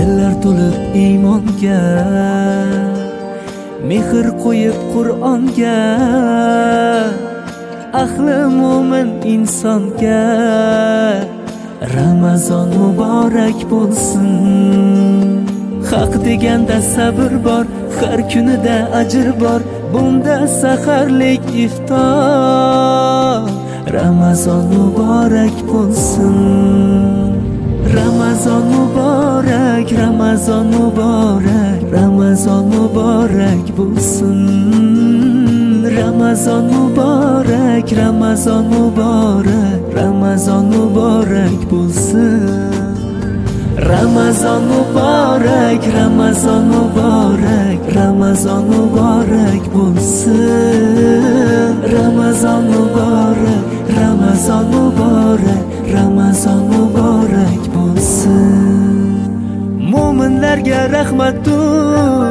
Dillar to'lib iymonga, mehr qo'yib Qur'onga, ahli mo'min insonga Ramazon muborak bo'lsin. Haq deganda sabr bor, har kunida ajr bor, bunda saharlik iftor. Ramazon muborak bo'lsin. Ramazon muborak, Ramazon muborak, Ramazon muborak bo'lsin. Ramazon muborak, Ramazon muborak, Ramazon muborak bo'lsin. Ramazon muborak, Ramazon muborak, Ramazon muborak bo'lsin. Ramazon muborak, Ramazon muborak, Ramazon muborak bo'lsin. Mo'minlarga rahmatdir,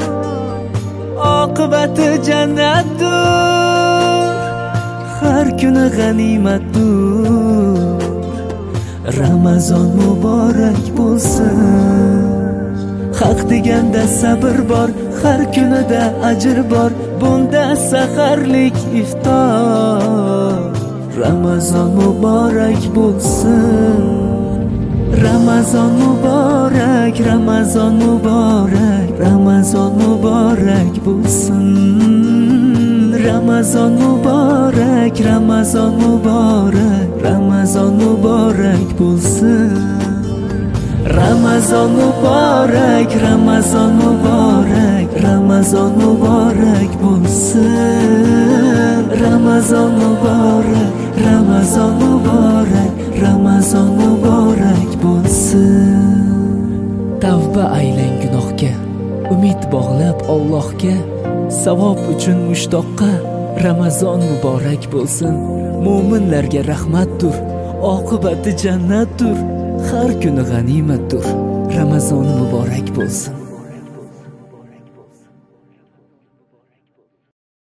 oqibati jannatdir, har kuni g'animatdir. Ramazon muborak bo'lsin. Haq deganda sabr bor, har kunida ajr bor, bunda saharlik iftor. Ramazon muborak bo'lsin. Ramazon muborak, Ramazon muborak, Ramazon muborak bo'lsin. Ramazon muborak, Ramazon muborak, Ramazon muborak bo'lsin. Ramazon muborak, Ramazon muborak, Ramazon muborak bo'lsin. Ramazon muborak, Ramazon muborak, Ramazon muborak bo'lsin. Tavba aylang gunohga, umid bog'lab Allohga, savob uchun mushtoqqa Ramazon muborak bo'lsin. Mo'minlarga rahmatdir, oqibati jannatdir, har kuni g'animatdir. Ramazon muborak bo'lsin.